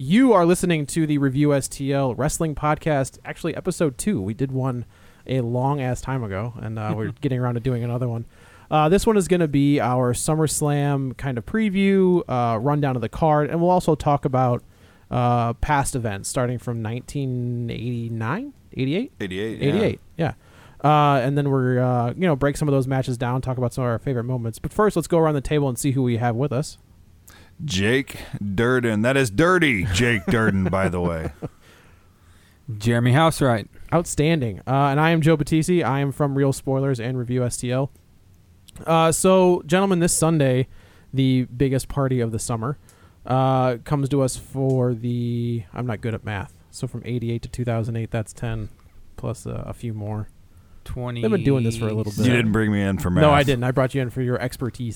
You are listening to the Review STL Wrestling Podcast, actually episode 2. We did one a long-ass time ago, and we're getting around to doing another one. This one is going to be our SummerSlam kind of preview, rundown of the card, and we'll also talk about past events starting from 1989, 88? 88, yeah. And then we're, break some of those matches down, talk about some of our favorite moments. But first, let's go around the table and see who we have with us. Jake Durden. That is dirty Jake Durden, by the way. Jeremy Housewright. Outstanding. And I am Joe Battisti. I am from Real Spoilers and Review STL. So, gentlemen, this Sunday, the biggest party of the summer, comes to us for the... I'm not good at math. So from 88 to 2008, that's 10 plus a few more. 20. They've been doing this for a little bit. You didn't bring me in for math. No, I didn't. I brought you in for your expertise.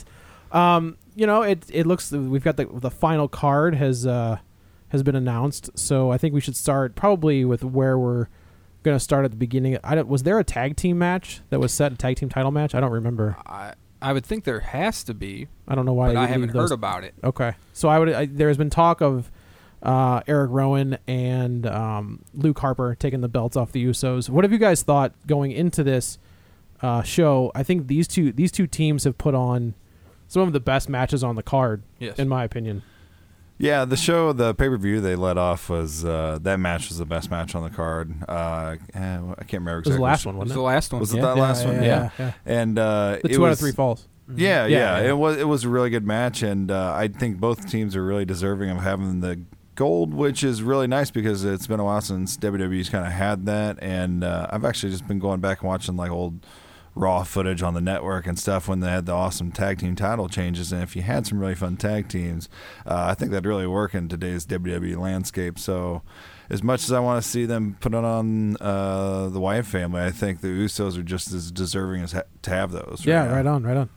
It looks... We've got the final card has been announced. So I think we should start probably with where we're going to start at the beginning. Was there a tag team match that was set, a tag team title match? I don't remember. I would think there has to be. I don't know why. But I haven't heard about it. Okay. So there's been talk of Eric Rowan and Luke Harper taking the belts off the Usos. What have you guys thought going into this show? I think these two teams have put on some of the best matches on the card, in my opinion. Yeah, the pay-per-view they let off was that match was the best match on the card. I can't remember exactly. It was the last one, wasn't it? It was the last one. Was it that last one? Yeah. And the 2 out of 3 falls. Yeah. It was a really good match, and I think both teams are really deserving of having the gold, which is really nice because it's been a while since WWE's kind of had that, and I've actually just been going back and watching like old Raw footage on the network and stuff when they had the awesome tag team title changes, and if you had some really fun tag teams, I think that'd really work in today's WWE landscape. So as much as I want to see them put it on the Wyatt family, I think the Usos are just as deserving as to have those. Right on.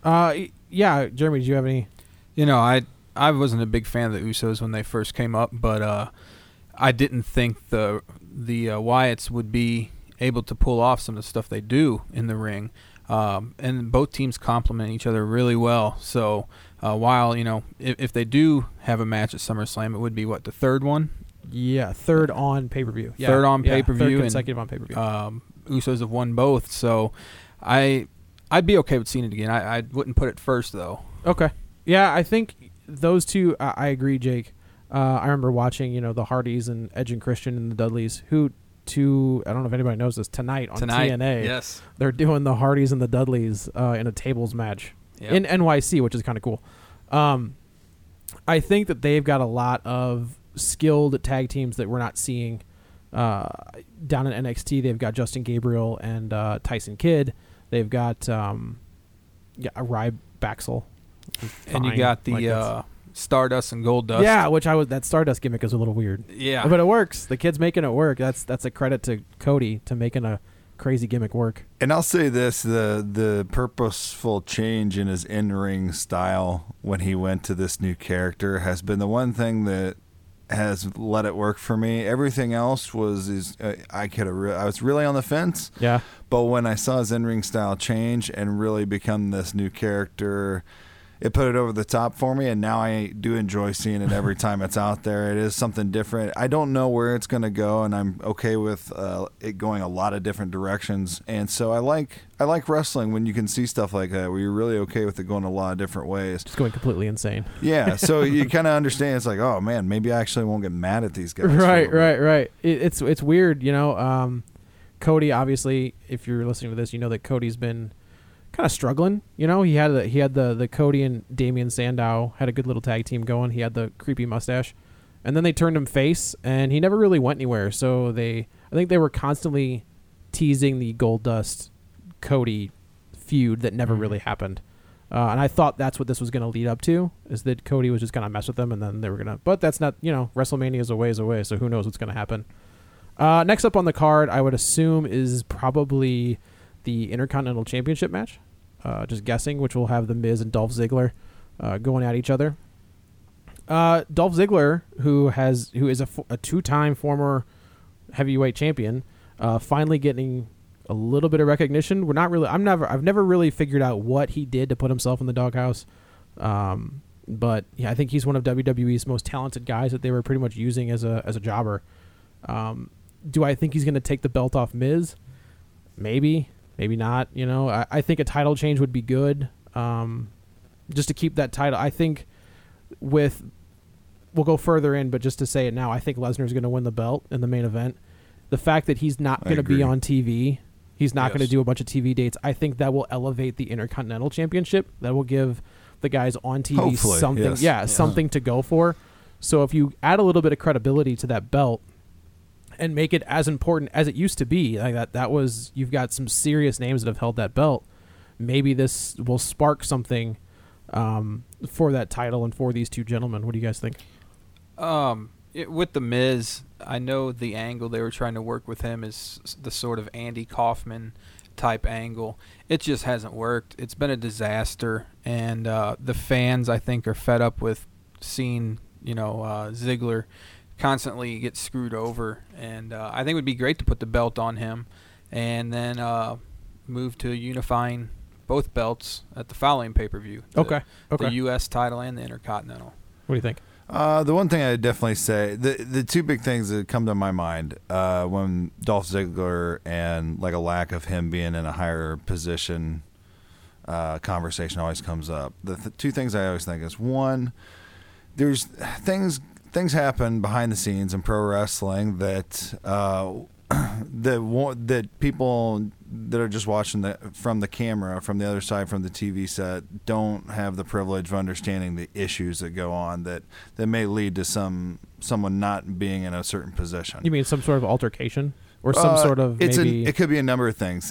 Jeremy, do you have any? I wasn't a big fan of the Usos when they first came up, but I didn't think the Wyatts would be able to pull off some of the stuff they do in the ring, and both teams complement each other really well. So while if they do have a match at SummerSlam, it would be the third one? Yeah, third on pay-per-view. Yeah. Third on pay-per-view. Third consecutive on pay-per-view. Usos have won both, so I'd be okay with seeing it again. I wouldn't put it first though. Okay. Yeah, I think those two. I agree, Jake. I remember watching the Hardys and Edge and Christian and the Dudleys, who. I don't know if anybody knows this, tonight on TNA. Yes. They're doing the Hardys and the Dudleys in a tables match in NYC, which is kind of cool. I think that they've got a lot of skilled tag teams that we're not seeing down in NXT. They've got Justin Gabriel and Tyson Kidd. They've got Ryback. And you got the Stardust and Goldust. Yeah, that Stardust gimmick is a little weird. Yeah. But it works. The kid's making it work. That's a credit to Cody to making a crazy gimmick work. And I'll say this, the purposeful change in his in-ring style when he went to this new character has been the one thing that has let it work for me. Everything else was I was really on the fence. Yeah. But when I saw his in-ring style change and really become this new character, it put it over the top for me, and now I do enjoy seeing it every time it's out there. It is something different. I don't know where it's going to go, and I'm okay with it going a lot of different directions. And so I like wrestling when you can see stuff like that, where you're really okay with it going a lot of different ways. Just going completely insane. Yeah, so you kind of understand. It's like, oh man, maybe I actually won't get mad at these guys. Right. It's weird, Cody, obviously, if you're listening to this, you know that Cody's been kind of struggling. He had the Cody and Damian Sandow had a good little tag team going. He had the creepy mustache, and then they turned him face, and he never really went anywhere. So I think they were constantly teasing the Goldust Cody feud that never really happened. And I thought that's what this was going to lead up to, is that Cody was just going to mess with them, and then they were going to... But that's not... WrestleMania is a ways away, so who knows what's going to happen. Next up on the card, I would assume, is probably the Intercontinental Championship match. Just guessing, which will have The Miz and Dolph Ziggler going at each other. Dolph Ziggler, who is a two-time former heavyweight champion, finally getting a little bit of recognition. I've never really figured out what he did to put himself in the doghouse. But yeah, I think he's one of WWE's most talented guys that they were pretty much using as a jobber. Do I think he's going to take the belt off Miz? Maybe not. You know, I think a title change would be good, just to keep that title. I think we'll go further in, but just to say it now, I think Lesnar's going to win the belt in the main event. The fact that he's not going to be on TV, he's not going to do a bunch of TV dates, I think that will elevate the Intercontinental Championship. That will give the guys on TV Hopefully, something, yes. something to go for. So if you add a little bit of credibility to that belt and make it as important as it used to be, like that was, you've got some serious names that have held that belt. Maybe this will spark something for that title and for these two gentlemen. What do you guys think? With the Miz, I know the angle they were trying to work with him is the sort of Andy Kaufman type angle. It just hasn't worked. It's been a disaster, and the fans, I think, are fed up with seeing Ziggler constantly get screwed over, and I think it would be great to put the belt on him and then move to unifying both belts at the following pay-per-view. Okay. The U.S. title and the Intercontinental. What do you think? The one thing I'd definitely say, the two big things that come to my mind when Dolph Ziggler and like a lack of him being in a higher position conversation always comes up. The two things I always think is, one, there's things happen behind the scenes in pro wrestling that that people that are just watching from the camera, from the other side, from the TV set, don't have the privilege of understanding the issues that go on that may lead to someone not being in a certain position. You mean some sort of altercation or some sort of maybe? It could be a number of things.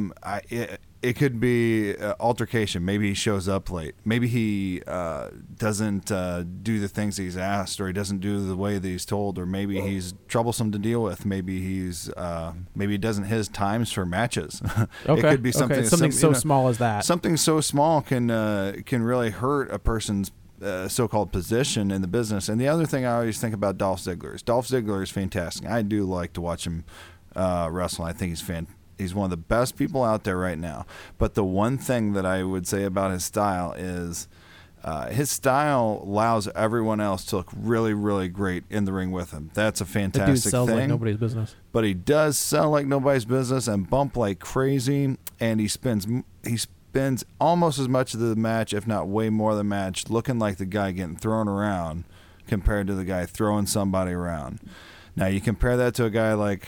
It could be altercation. Maybe he shows up late. Maybe he doesn't do the things he's asked, or he doesn't do the way that he's told, or maybe he's troublesome to deal with. Maybe maybe he doesn't hit his times for matches. Okay. It could be something so small as that. Something so small can really hurt a person's so-called position in the business. And the other thing I always think about Dolph Ziggler is fantastic. I do like to watch him wrestle. I think he's fantastic. He's one of the best people out there right now. But the one thing that I would say about his style is his style allows everyone else to look really, really great in the ring with him. That's a fantastic the dude sells thing. like nobody's business. But he does sell like nobody's business and bump like crazy. And he spends almost as much of the match, if not way more of the match, looking like the guy getting thrown around compared to the guy throwing somebody around. Now, you compare that to a guy like,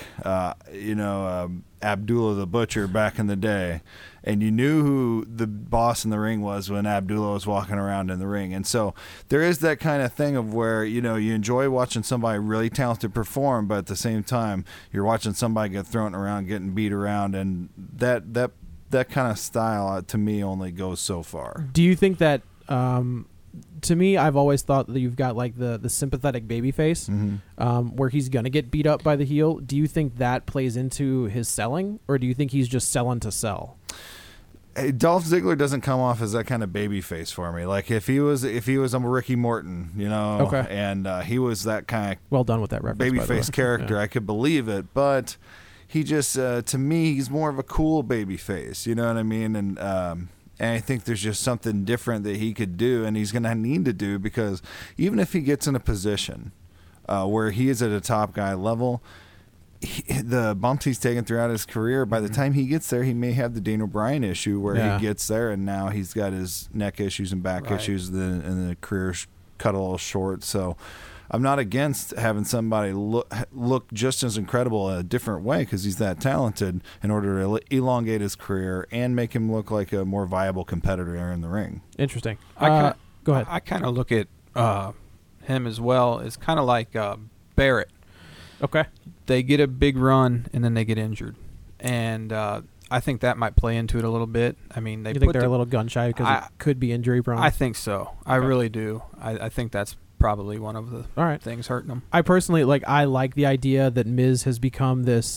Abdullah the Butcher back in the day, and you knew who the boss in the ring was when Abdullah was walking around in the ring. And so there is that kind of thing of where, you enjoy watching somebody really talented perform, but at the same time, you're watching somebody get thrown around, getting beat around, and that kind of style, to me, only goes so far. Do you think that... to me, I've always thought that you've got like the sympathetic babyface, where he's gonna get beat up by the heel. Do you think that plays into his selling, or do you think he's just selling to sell? Hey, Dolph Ziggler doesn't come off as that kind of babyface for me. Like if he was a Ricky Morton, okay, and he was that kind of well done with that reference, babyface character, yeah. I could believe it, but he just to me, he's more of a cool babyface. You know what I mean? And I think there's just something different that he could do, and he's going to need to do, because even if he gets in a position where he is at a top guy level, the bumps he's taken throughout his career, by the time he gets there, he may have the Daniel Bryan issue where he gets there, and now he's got his neck issues and back issues, and the career cut a little short. So I'm not against having somebody look just as incredible in a different way, because he's that talented, in order to elongate his career and make him look like a more viable competitor in the ring. Interesting. Go ahead. I kind of look at him as well as kind of like Barrett. Okay. They get a big run and then they get injured, and I think that might play into it a little bit. I mean, you think they're a little gun shy because it could be injury prone? I think so. Okay. I really do. I think that's probably one of the things hurting them. I personally I like the idea that Miz has become this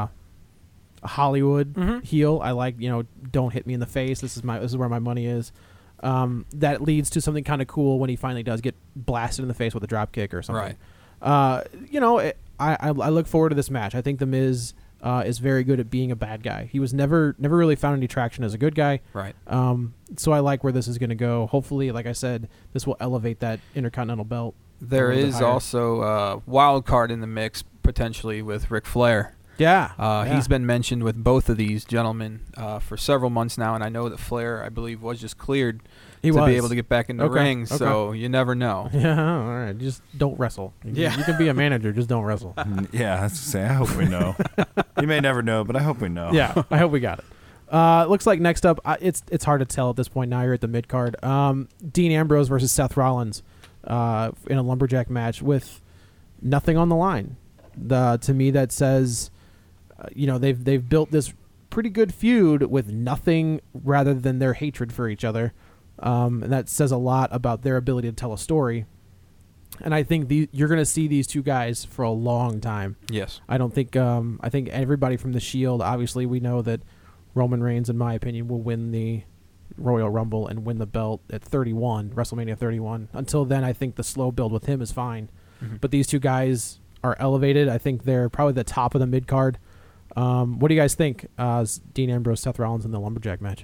Hollywood heel. I like, don't hit me in the face. This is where my money is. That leads to something kind of cool when he finally does get blasted in the face with a drop kick or something. Right. I look forward to this match. I think the Miz is very good at being a bad guy. He was never really found any traction as a good guy. Right. So I like where this is going to go. Hopefully, like I said, this will elevate that Intercontinental belt. There is also a wild card in the mix potentially with Ric Flair. Yeah. He's been mentioned with both of these gentlemen for several months now, and I know that Flair, I believe, was just cleared be able to get back in the ring, so you never know. Yeah, all right. Just don't wrestle. You can be a manager, just don't wrestle. Yeah, I was to say, I hope we know. You may never know, but I hope we know. Yeah, I hope we got it. Looks like next up, it's hard to tell at this point. Now you're at the mid card. Dean Ambrose versus Seth Rollins in a lumberjack match with nothing on the line. To me, that says, they've built this pretty good feud with nothing rather than their hatred for each other. And that says a lot about their ability to tell a story. And I think you're going to see these two guys for a long time. Yes. I don't think I think everybody from the Shield, obviously we know that Roman Reigns, in my opinion, will win the Royal Rumble and win the belt at WrestleMania 31. Until then, I think the slow build with him is fine. Mm-hmm. But these two guys are elevated. I think they're probably the top of the mid card. What do you guys think? Dean Ambrose, Seth Rollins in the lumberjack match.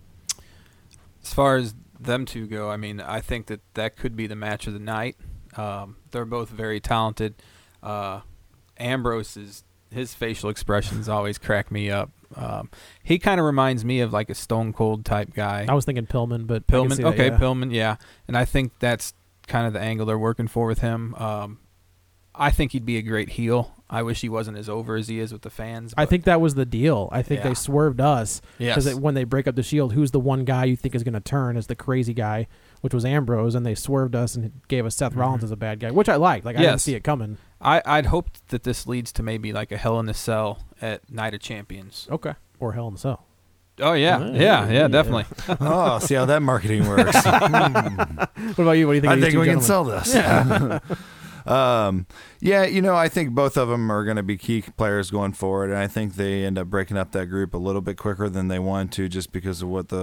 As far as them two go, I mean, I think that could be the match of the night. They're both very talented. Ambrose his facial expressions always crack me up. He kind of reminds me of like a Stone Cold type guy. I was thinking Pillman, but Pillman. Okay, yeah. Pillman, yeah. And I think that's kind of the angle they're working for with him. I think he'd be a great heel. I wish he wasn't as over as he is with the fans. I think that was the deal. I think they swerved us. Because when they break up the Shield, who's the one guy you think is going to turn as the crazy guy, which was Ambrose, and they swerved us and gave us Seth Rollins as a bad guy, which I liked. Like, I didn't see it coming. I'd hoped that this leads to maybe like a Hell in a Cell at Night of Champions. Okay. Or Hell in a Cell. Oh, yeah, definitely. Oh, see how that marketing works. What about you? What do you think? I think we can sell this. Yeah. I think both of them are going to be key players going forward, and I think they end up breaking up that group a little bit quicker than they wanted to, just because of what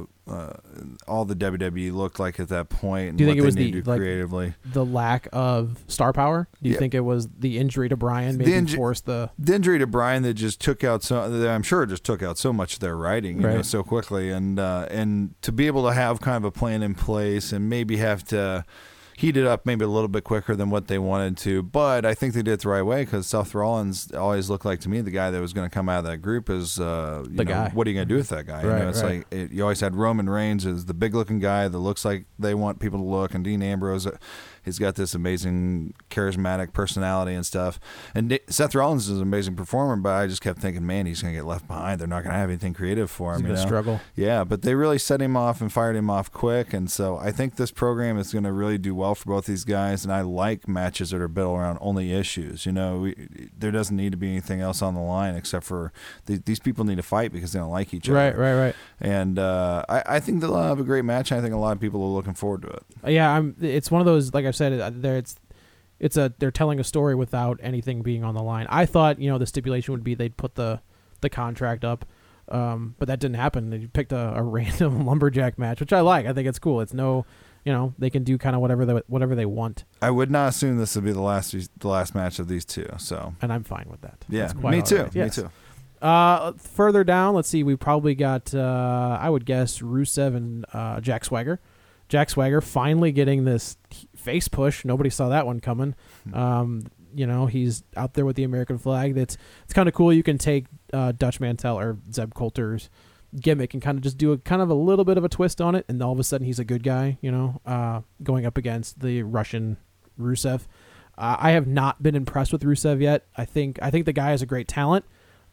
all the WWE looked like at that point. And do you think what it was they need to do creatively? The lack of star power? Do you think it was the injury to Bryan forced the injury to Bryan that just took out I'm sure it just took out so much of their writing, you know, so quickly, and to be able to have kind of a plan in place and maybe have to heat it up maybe a little bit quicker than what they wanted to, but I think they did it the right way, because Seth Rollins always looked like to me the guy that was going to come out of that group is the guy. What are you going to do with that guy? You always had Roman Reigns as the big looking guy that looks like they want people to look, and Dean Ambrose, he's got this amazing charismatic personality and stuff, and Seth Rollins is an amazing performer, but I just kept thinking, man, he's going to get left behind. They're not going to have anything creative for him. He's going to struggle. Yeah, but they really set him off and fired him off quick, and so I think this program is going to really do well for both these guys, and I like matches that are built around only issues. There doesn't need to be anything else on the line except for these people need to fight because they don't like each other. Right. And I think they'll have a great match. I think a lot of people are looking forward to it. Yeah, it's one of those, like I've said, they're telling a story without anything being on the line. I thought, the stipulation would be they'd put the contract up, but that didn't happen. They picked a random lumberjack match, which I like. I think it's cool. It's no, they can do kind of whatever they want. I would not assume this would be the last match of these two. So, and I'm fine with that. Yeah, me too. Yes. Me too. Further down, let's see. We probably got, I would guess, Rusev and Jack Swagger. Jack Swagger finally getting this face push. Nobody saw that one coming. He's out there with the American flag. It's kind of cool. You can take Dutch Mantel or Zeb Coulter's gimmick and kind of just do a little bit of a twist on it, and all of a sudden he's a good guy. Going up against the Russian Rusev. I have not been impressed with Rusev yet. I think the guy has a great talent.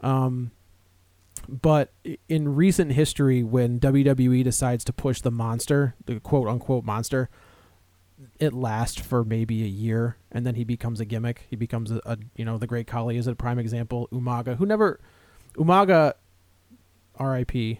But in recent history, when WWE decides to push the monster, the quote-unquote monster, it lasts for maybe a year, and then he becomes a gimmick. He becomes the Great Khali is a prime example. Umaga, R.I.P.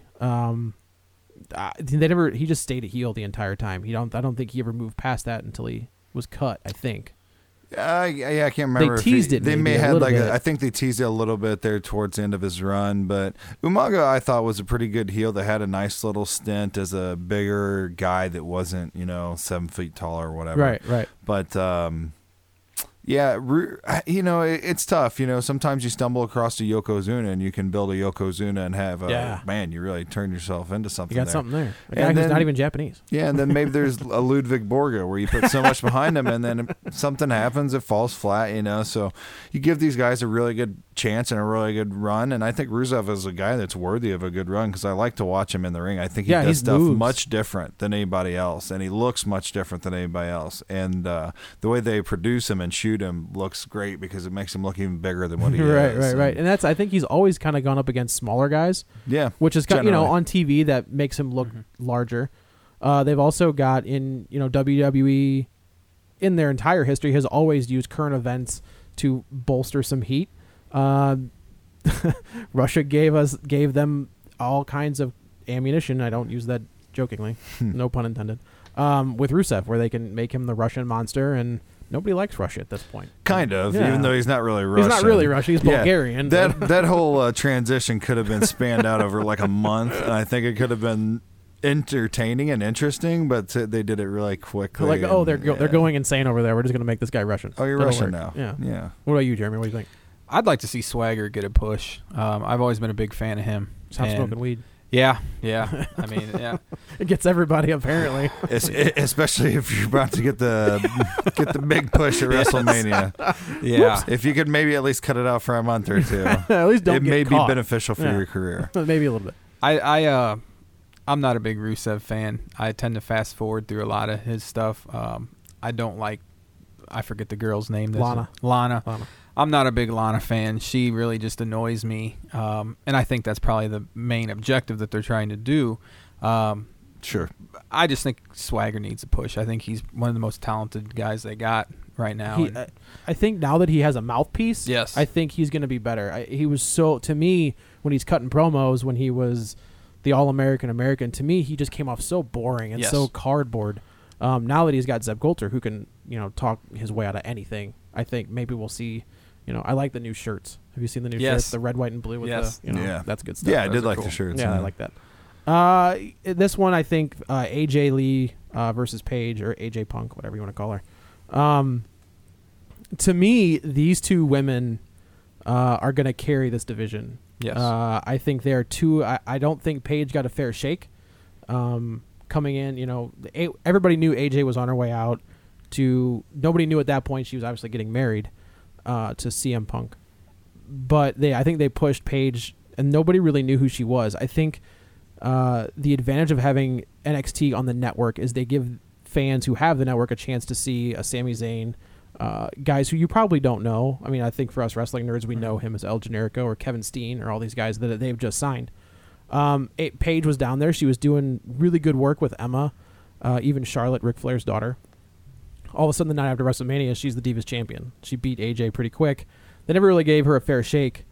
He just stayed a heel the entire time. I don't think he ever moved past that until he was cut, I think. I can't remember. They teased it. They may have I think they teased it a little bit there towards the end of his run. But Umaga, I thought, was a pretty good heel that had a nice little stint as a bigger guy that wasn't 7 feet tall or whatever. Right. But Yeah, it's tough. Sometimes you stumble across a Yokozuna and you can build a Yokozuna and have man, you really turn yourself into something. You got something there. A guy who's not even Japanese. Yeah, and then maybe there's a Ludwig Borga where you put so much behind him and then something happens, it falls flat, So you give these guys a really good chance and a really good run, and I think Rusev is a guy that's worthy of a good run because I like to watch him in the ring. I think he does stuff much different than anybody else, and he looks much different than anybody else. And the way they produce him and shoot him looks great because it makes him look even bigger than what he is. Right. And I think he's always kind of gone up against smaller guys. Yeah, which is on TV that makes him look larger. They've also got in WWE in their entire history has always used current events to bolster some heat. Russia gave them all kinds of ammunition. I don't use that jokingly, no pun intended. With Rusev, where they can make him the Russian monster, and nobody likes Russia at this point. Kind of, even though he's not really Russian. He's not really Russian. He's Bulgarian. That whole transition could have been spanned out over like a month, and I think it could have been entertaining and interesting, but they did it really quickly. They're going insane over there. We're just going to make this guy Russian. Oh, you're Russian now. Yeah. What about you, Jeremy? What do you think? I'd like to see Swagger get a push. I've always been a big fan of him. Stop smoking weed. Yeah. I mean, yeah. It gets everybody apparently. Especially if you're about to get the big push at WrestleMania. Yeah. If you could maybe at least cut it out for a month or two. At least don't it get may caught. be beneficial for your career. Maybe a little bit. I'm not a big Rusev fan. I tend to fast forward through a lot of his stuff. I don't like. I forget the girl's name. Lana. I'm not a big Lana fan. She really just annoys me, and I think that's probably the main objective that they're trying to do. Sure. I just think Swagger needs a push. I think he's one of the most talented guys they got right now. I think now that he has a mouthpiece, yes, I think he's going to be better. He was to me, when he's cutting promos, when he was the All-American, to me, he just came off so boring and so cardboard. Now that he's got Zeb Coulter, who can, talk his way out of anything, I think maybe we'll see. I like the new shirts. Have you seen the new shirts? The red, white, and blue with the, that's good stuff. Yeah, I did like the shirts. Yeah, I like that. This one, I think AJ Lee versus Paige, or AJ Punk, whatever you want to call her. To me, these two women are going to carry this division. Yes. I think they are two. I don't think Paige got a fair shake. Coming in, everybody knew AJ was on her way out. Nobody knew at that point she was obviously getting married to CM Punk. But I think they pushed Paige, and nobody really knew who she was. I think the advantage of having NXT on the network is they give fans who have the network a chance to see a Sami Zayn, guys who you probably don't know. I mean, I think for us wrestling nerds, we know him as El Generico or Kevin Steen or all these guys that they've just signed. Paige was down there. She was doing really good work with Emma, even Charlotte, Ric Flair's daughter. All of a sudden, the night after WrestleMania, she's the Divas Champion. She beat AJ pretty quick. They never really gave her a fair shake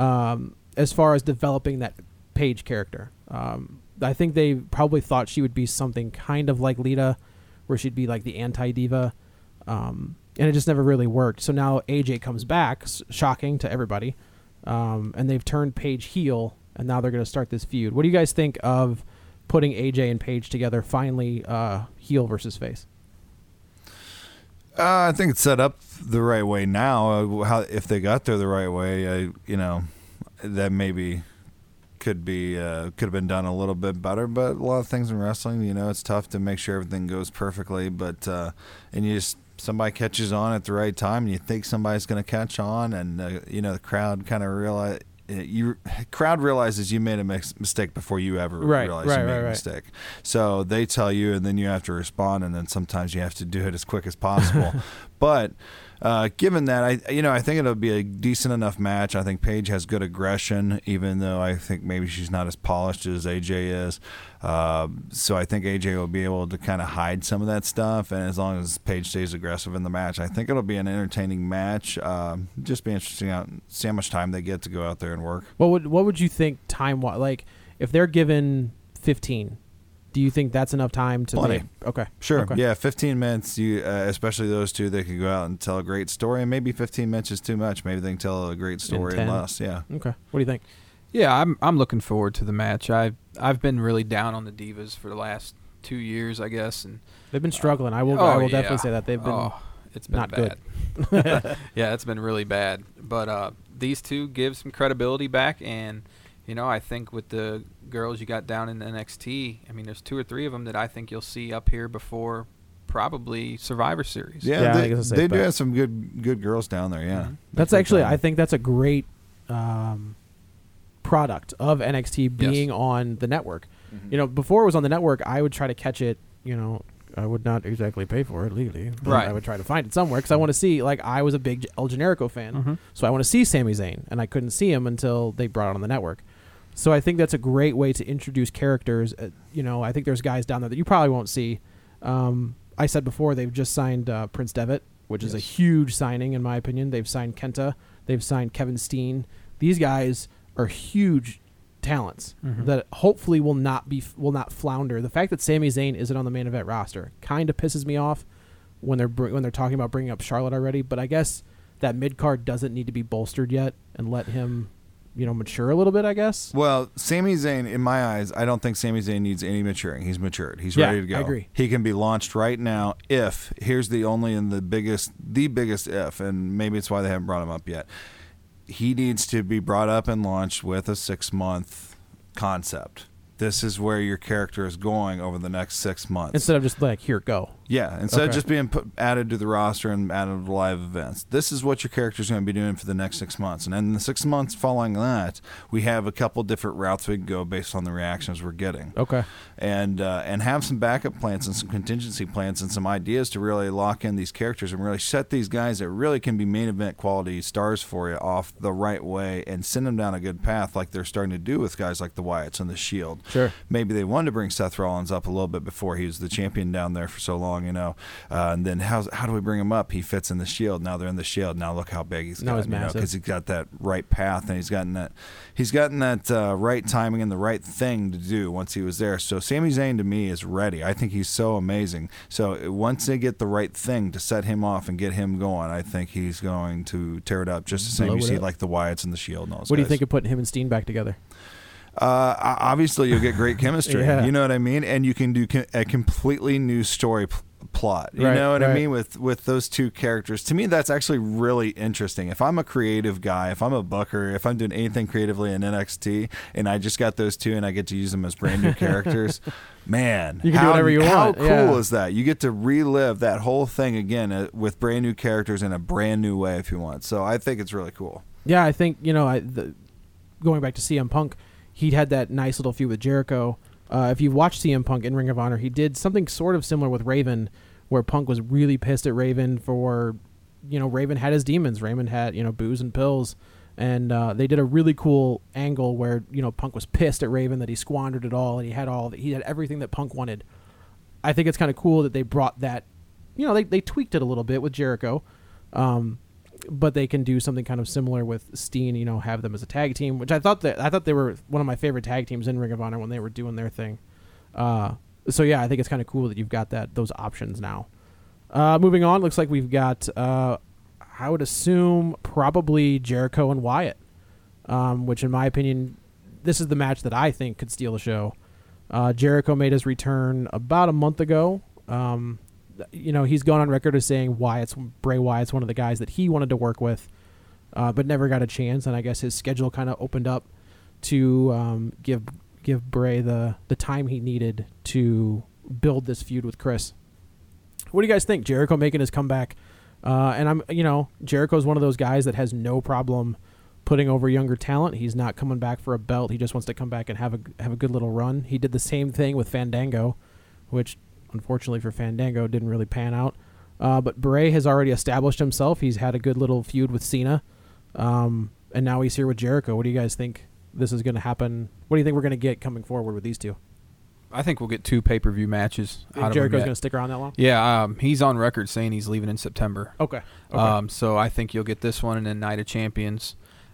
as far as developing that Paige character. I think they probably thought she would be something kind of like Lita, where she'd be like the anti-diva, and it just never really worked. So now AJ comes back, shocking to everybody, and they've turned Paige heel, and now they're going to start this feud. What do you guys think of putting AJ and Paige together, finally heel versus face? I think it's set up the right way now. If they got there the right way, that maybe could have been done a little bit better. But a lot of things in wrestling, it's tough to make sure everything goes perfectly. But and somebody catches on at the right time, and you think somebody's going to catch on, and the crowd kind of crowd realizes you made a mistake before you ever realize you made a mistake. So they tell you, and then you have to respond, and then sometimes you have to do it as quick as possible. But given that, I think it'll be a decent enough match. I think Paige has good aggression, even though I think maybe she's not as polished as AJ is. So I think AJ will be able to kind of hide some of that stuff, and as long as Paige stays aggressive in the match, I think it'll be an entertaining match. Just be interesting to see how much time they get to go out there and work. What would you think time-wise? Like, if they're given 15, do you think that's enough time to Plenty. Okay. Sure. Okay. Yeah, 15 minutes, especially those two, they can go out and tell a great story, and maybe 15 minutes is too much. Maybe they can tell a great story in less. Yeah. Okay. What do you think? Yeah, I'm looking forward to the match. I've been really down on the Divas for the last 2 years, I guess, and they've been struggling. I will definitely say that they've been. It's been Not bad. Yeah, it's been really bad. But these two give some credibility back, and I think with the girls you got down in NXT, I mean, there's 2 or 3 of them that I think you'll see up here before probably Survivor Series. Yeah, I guess they do have some good girls down there. Yeah, Mm-hmm. That's actually, I think that's a great product of NXT being on the network. Before it was on the network, I would try to catch it. I would not exactly pay for it legally, but Right. I would try to find it somewhere because I want to see. Like, I was a big El Generico fan, so I want to see Sami Zayn, and I couldn't see him until they brought it on the network. So I think that's a great way to introduce characters. I think there's guys down there that you probably won't see. I said before they've just signed Prince Devitt, which is a huge signing in my opinion. They've signed Kenta. They've signed Kevin Steen. These guys are huge talents that hopefully will not flounder. The fact that Sami Zayn isn't on the main event roster kind of pisses me off when they're talking about bringing up Charlotte already. But I guess that mid card doesn't need to be bolstered yet, and let him mature a little bit, I guess. Well, Sami Zayn, in my eyes, I don't think Sami Zayn needs any maturing. He's matured. He's ready to go. I agree. He can be launched right now here's the only and the biggest if, and maybe it's why they haven't brought him up yet. He needs to be brought up and launched with a 6-month concept. This is where your character is going over the next 6 months. Instead of just like, here, go. Yeah, instead of just being added to the roster and added to live events. This is what your character is going to be doing for the next 6 months. And in the 6 months following that, we have a couple different routes we can go based on the reactions we're getting. Okay. And have some backup plans and some contingency plans and some ideas to really lock in these characters and really set these guys that really can be main event quality stars for you off the right way and send them down a good path like they're starting to do with guys like the Wyatts and the Shield. Sure. Maybe they wanted to bring Seth Rollins up a little bit before he was the champion down there for so long, and then how do we bring him up? He fits in the Shield. Now they're in the Shield. Now look how big he's gotten, because he's got that right path and he's gotten that right timing and the right thing to do once he was there. So Sami Zayn to me is ready. I think he's so amazing. So once they get the right thing to set him off and get him going, I think he's going to tear it up just the same you see like the Wyatts and the Shield and all those What do you guys. think of putting him and Steen back together? Obviously, you'll get great chemistry. Yeah. You know what I mean? And you can do a completely new story plot. You know what I mean? With those two characters. To me, that's actually really interesting. If I'm a creative guy, if I'm a booker, if I'm doing anything creatively in NXT, and I just got those two and I get to use them as brand new characters, man, you can do whatever you want. How cool is that? You get to relive that whole thing again with brand new characters in a brand new way if you want. So I think it's really cool. Yeah, I think, going back to CM Punk, he had that nice little feud with Jericho. If you've watched CM Punk in Ring of Honor, he did something sort of similar with Raven, where Punk was really pissed at Raven for, Raven had his demons. Raven had, booze and pills. And they did a really cool angle where, Punk was pissed at Raven that he squandered it all, and he had everything that Punk wanted. I think it's kind of cool that they brought that, they tweaked it a little bit with Jericho. But they can do something kind of similar with Steen, have them as a tag team, which I thought they were one of my favorite tag teams in Ring of Honor when they were doing their thing. So yeah, I think it's kind of cool that you've got those options now. Moving on, looks like we've got, I would assume probably Jericho and Wyatt, which in my opinion, this is the match that I think could steal the show. Jericho made his return about a month ago. He's gone on record as saying Bray Wyatt's one of the guys that he wanted to work with, but never got a chance. And I guess his schedule kind of opened up to give Bray the time he needed to build this feud with Chris. What do you guys think? Jericho making his comeback, and Jericho's one of those guys that has no problem putting over younger talent. He's not coming back for a belt. He just wants to come back and have a good little run. He did the same thing with Fandango, which, unfortunately for Fandango, didn't really pan out. But Bray has already established himself. He's had a good little feud with Cena. And now he's here with Jericho. What do you guys think this is going to happen? What do you think we're going to get coming forward with these two? I think we'll get 2 pay-per-view matches out of them. Jericho's going to stick around that long? Yeah, he's on record saying he's leaving in September. Okay. So I think you'll get this one and then Night of Champions.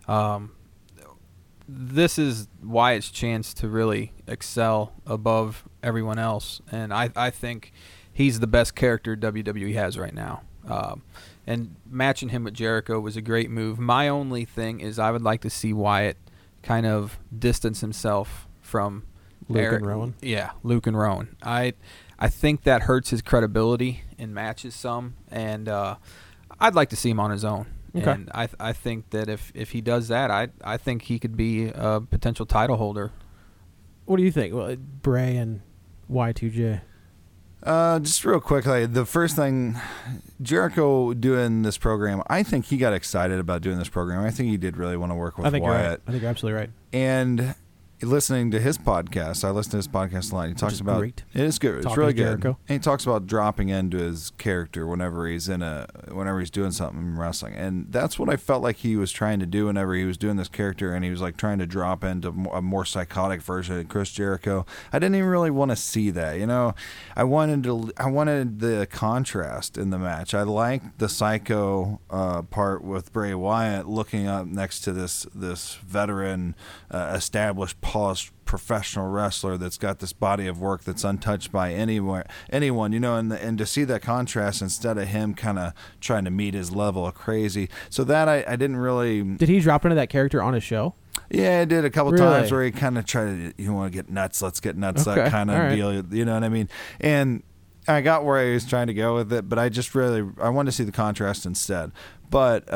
This is Wyatt's chance to really excel above everyone else, and I think he's the best character WWE has right now. And matching him with Jericho was a great move. My only thing is I would like to see Wyatt kind of distance himself from Luke and Rowan. Yeah, Luke and Rowan. I I think that hurts his credibility in matches some, and I'd like to see him on his own. Okay. And I think that if he does that, I think he could be a potential title holder. What do you think? Well, Bray and Y2J. Just real quick, the first thing, Jericho doing this program, I think he got excited about doing this program. I think he did really want to work with I think Wyatt. you're right. I think you're absolutely right. And listening to his podcast, I listen to his podcast a lot. He talks about great. It is good. It's Talking really to good. Jericho. And he talks about dropping into his character whenever he's doing something in wrestling, and that's what I felt like he was trying to do whenever he was doing this character, and he was like trying to drop into a more psychotic version of Chris Jericho. I didn't even really want to see that. I wanted the contrast in the match. I liked the psycho part with Bray Wyatt looking up next to this veteran, established, polished professional wrestler that's got this body of work that's untouched by anyone, and to see that contrast instead of him kind of trying to meet his level of crazy. So that I didn't really. Did he drop into that character on his show? Yeah, I did a couple Really? times where he kind of tried to, you want to get nuts, let's get nuts, Okay. that kind of All right. deal. You know what I mean? And I got where he was trying to go with it, but I wanted to see the contrast instead. But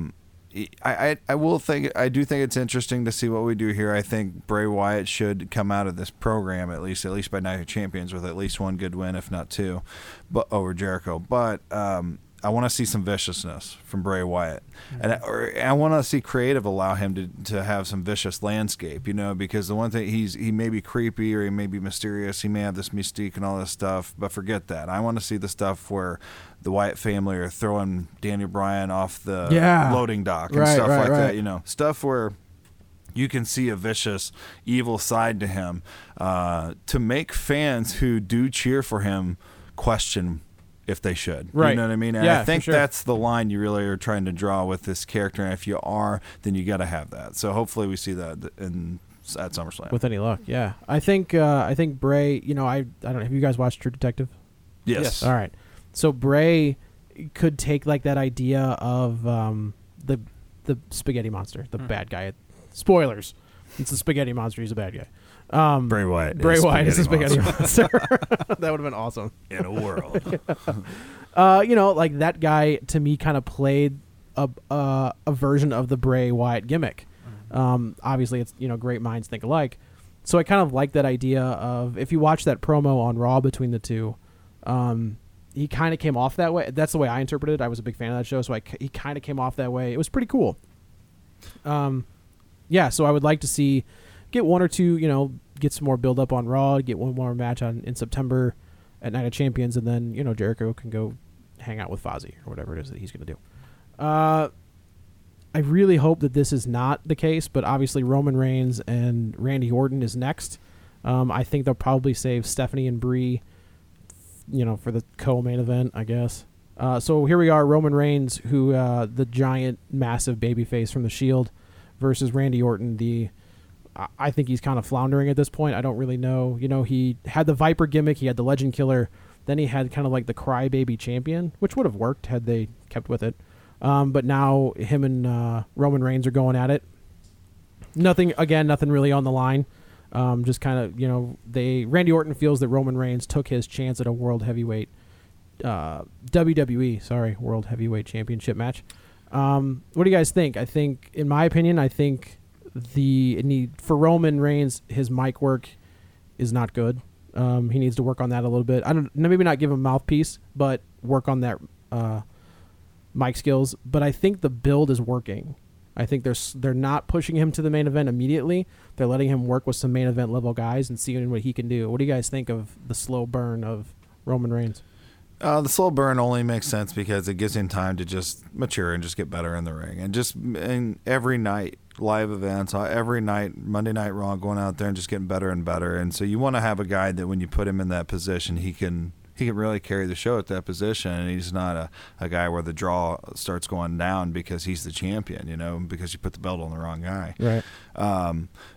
I do think it's interesting to see what we do here. I think Bray Wyatt should come out of this program at least by Night of Champions with at least one good win, if not two, but over Jericho. But I want to see some viciousness from Bray Wyatt, and I want to see creative allow him to have some vicious landscape. Because the one thing he may be creepy or he may be mysterious, he may have this mystique and all this stuff, but forget that. I want to see the stuff where the Wyatt family are throwing Daniel Bryan off the loading dock and stuff like that. Stuff where you can see a vicious, evil side to him, to make fans who do cheer for him question if they should. Right. You know what I mean? And Yeah, I think for sure. that's the line you really are trying to draw with this character. And if you are, then you got to have that. So hopefully we see that at SummerSlam. With any luck, yeah. I think Bray, I don't know, have you guys watched True Detective? Yes. All right. So Bray could take like that idea of the spaghetti monster, the bad guy. Spoilers. It's the spaghetti monster, he's a bad guy. Bray Wyatt. Bray Wyatt is a spaghetti monster. That would have been awesome. In a world. Like that guy to me kind of played a version of the Bray Wyatt gimmick. Obviously, it's great minds think alike. So I kind of like that idea of, if you watch that promo on Raw between the two, he kind of came off that way. That's the way I interpreted it. I was a big fan of that show, so he kind of came off that way. It was pretty cool. So I would like to get one or two, get some more build up on Raw, get one more match in September at Night of Champions, and then Jericho can go hang out with Fozzy or whatever it is that he's going to do. I really hope that this is not the case, but obviously Roman Reigns and Randy Orton is next. I think they'll probably save Stephanie and Brie, for the co-main event, I guess. So here we are, Roman Reigns, who the giant, massive babyface from the Shield, versus Randy Orton. I think he's kind of floundering at this point. I don't really know. He had the Viper gimmick, he had the Legend Killer, then he had kind of like the Crybaby Champion, which would have worked had they kept with it. But now him and Roman Reigns are going at it. Nothing really on the line. Just kind of, Randy Orton feels that Roman Reigns took his chance at a World Heavyweight, World Heavyweight Championship match. What do you guys think? In my opinion, I think the need for Roman Reigns, his mic work is not good. He needs to work on that a little bit. Maybe not give him mouthpiece, but work on that mic skills. But I think the build is working. I think they're not pushing him to the main event immediately. They're letting him work with some main event level guys and seeing what he can do. What do you guys think of the slow burn of Roman Reigns? The slow burn only makes sense because it gives him time to just mature and just get better in the ring. And every night, live events, every night, Monday Night Raw, going out there and just getting better and better. And so you want to have a guy that when you put him in that position, he can really carry the show at that position. And he's not a guy where the draw starts going down because he's the champion, because you put the belt on the wrong guy. Right.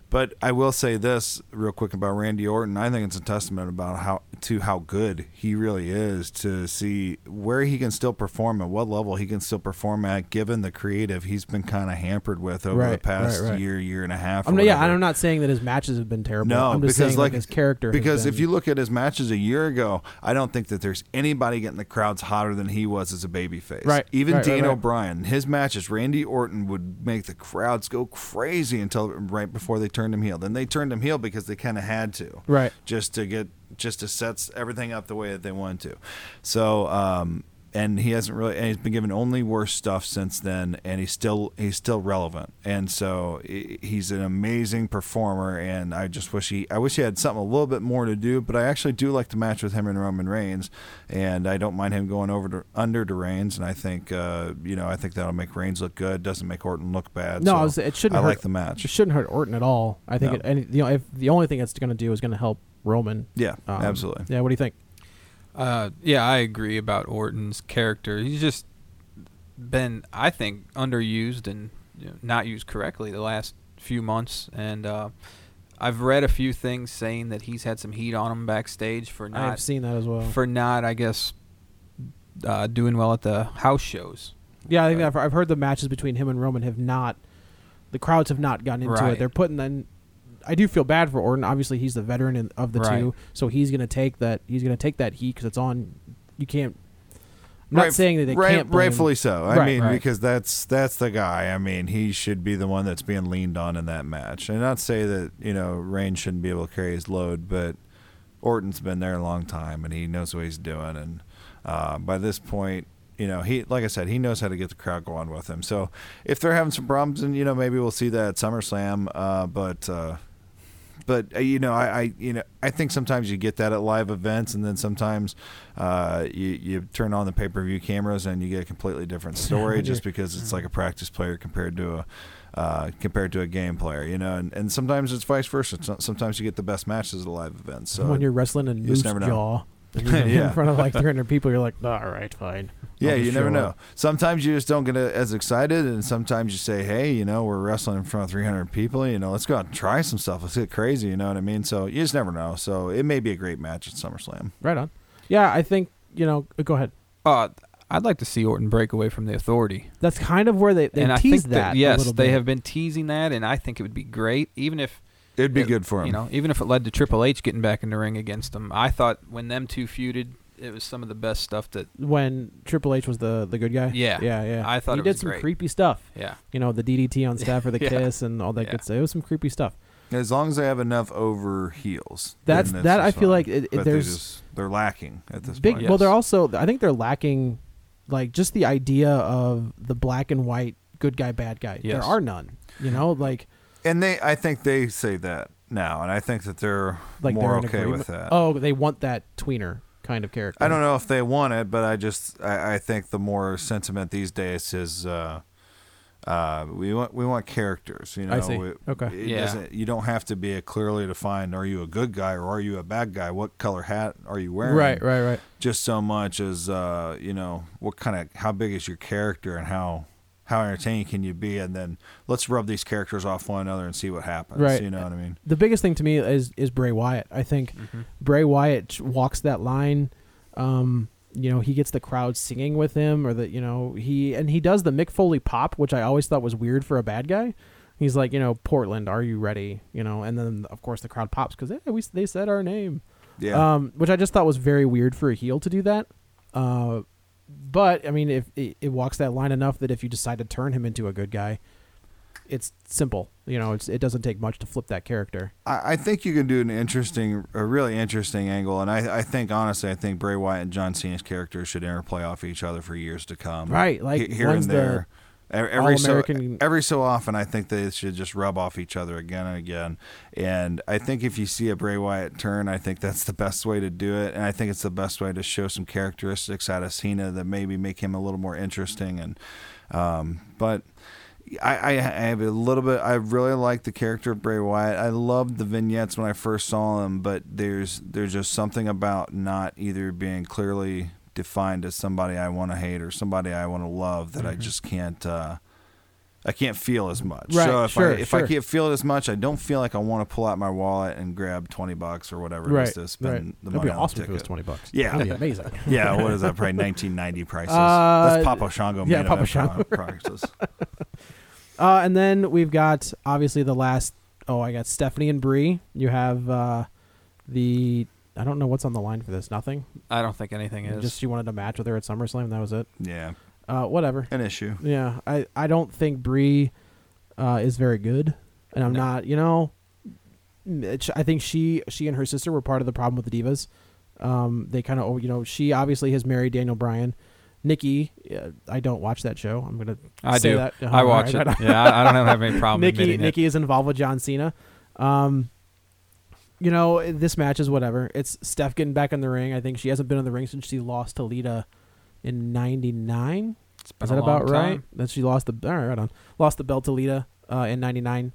But I will say this real quick about Randy Orton. I think it's a testament about how good he really is, to see where he can still perform, at what level he can still perform at, given the creative he's been kind of hampered with over the past year and a half. I'm not saying that his matches have been terrible. No, I'm just because saying his character. Because if you look at his matches a year ago, I don't think that there's anybody getting the crowds hotter than he was as a babyface. Right. Even Dean O'Brien, his matches, Randy Orton would make the crowds go crazy until right before they turned him heel. Then they turned him heel because they kind of had to, right? Just to set everything up the way that they wanted to. So, and he hasn't really, and he's been given only worse stuff since then, and he's still relevant. And so he's an amazing performer, and I just wish he had something a little bit more to do. But I actually do like the match with him and Roman Reigns, and I don't mind him going under to Reigns. And I think I think that'll make Reigns look good. Doesn't make Orton look bad. No, so it shouldn't. I like the match. It shouldn't hurt Orton at all. I think if the only thing it's going to do is going to help Roman. Yeah, absolutely. Yeah, what do you think? Yeah, I agree about Orton's character. He's just been, I think, underused and not used correctly the last few months. And I've read a few things saying that he's had some heat on him backstage for not. I've seen that as well. For not, I guess, doing well at the house shows. Yeah, I think I've heard the matches between him and Roman have not. The crowds have not gotten into it. They're putting in. I do feel bad for Orton. Obviously, he's the veteran of the two, so he's going to take that. He's going to take that heat because it's on. You can't. I'm not saying that they can't. Rightfully so. I mean, because that's the guy. I mean, he should be the one that's being leaned on in that match. And not say that Reigns shouldn't be able to carry his load, but Orton's been there a long time and he knows what he's doing. And by this point, he, like I said, he knows how to get the crowd going with him. So if they're having some problems, and maybe we'll see that at SummerSlam. But I think sometimes you get that at live events, and then sometimes you turn on the pay-per-view cameras and you get a completely different story just because it's like a practice player compared to a game player, and sometimes it's vice versa. Sometimes you get the best matches at live events. So when you're wrestling in Moose Jaw. In front of like 300 people, you're like, all right, fine. Yeah, you never know. Sometimes you just don't get as excited, and sometimes you say, hey, we're wrestling in front of 300 people. Let's go out and try some stuff. Let's get crazy. You know what I mean? So you just never know. So it may be a great match at SummerSlam. Right on. Yeah, I think, go ahead. I'd like to see Orton break away from the Authority. That's kind of where they teased that. Yes, they have been teasing that, and I think it would be great, even if. It'd be good for him. Even if it led to Triple H getting back in the ring against him. I thought when them two feuded, it was some of the best stuff that. When Triple H was the good guy? Yeah. I thought he it did was some great. creepy stuff. Yeah. The DDT on Steph or the kiss and all that good stuff. It was some creepy stuff. As long as they have enough over heels. That's I feel like they're lacking at this point. Well, they're also, I think they're lacking, like, just the idea of the black and white good guy, bad guy. Yes. There are none. And I think they say that now, and I think that they're more okay with that. Oh, they want that tweener kind of character. I don't know if they want it, but I think the more sentiment these days is we want characters. I see. Okay. You don't have to be a clearly defined. Are you a good guy or are you a bad guy? What color hat are you wearing? Right. Just so much as how big is your character and how entertaining can you be, and then let's rub these characters off one another and see what happens. Right. You know what I mean? The biggest thing to me is Bray Wyatt. I think Bray Wyatt walks that line. He gets the crowd singing with him, or he does the Mick Foley pop, which I always thought was weird for a bad guy. He's like, Portland, are you ready? And then of course the crowd pops because they said our name. Yeah. Which I just thought was very weird for a heel to do that. But I mean, if it walks that line enough that if you decide to turn him into a good guy, it's simple. It doesn't take much to flip that character. I think you can do a really interesting angle, and I think honestly, Bray Wyatt and John Cena's characters should interplay off each other for years to come. Right, like here and there. Every so often, I think they should just rub off each other again and again. And I think if you see a Bray Wyatt turn, I think that's the best way to do it. And I think it's the best way to show some characteristics out of Cena that maybe make him a little more interesting. And but I have a little bit. I really like the character of Bray Wyatt. I loved the vignettes when I first saw him, but there's just something about not either being clearly defined as somebody I want to hate or somebody I want to love that I just can't I can't feel as much. Right, So if I sure. can't feel it as much, I don't feel like I want to pull out my wallet and grab $20 or whatever it is to spend the That'd money be on awesome the if it was ticket. $20. Yeah. That'd be amazing. Yeah, what is that? Probably 1990 prices. Uh, That's Papa Shango. yeah, main Papa event Shango. prices. And then we've got obviously the last. Oh, I got Stephanie and Brie. You have the. I don't know what's on the line for this. Nothing. I don't think anything is. Just she wanted a match with her at SummerSlam. And that was it. Yeah, Whatever. an issue. Yeah, I don't think Brie is very good, and I'm not. You know, I think she and her sister were part of the problem with the Divas. They kind of, you know, she obviously has married Daniel Bryan. Nikki, I don't watch that show. I'm gonna. I say do. That. I watch it. Yeah, I don't have any problem admitting it. Nikki is involved with John Cena. You know, this match is whatever. It's Steph getting back in the ring. I think she hasn't been in the ring since she lost to Lita in '99. It's been Is a that long about time. right? That she lost the right on. Lost the belt to Lita in '99.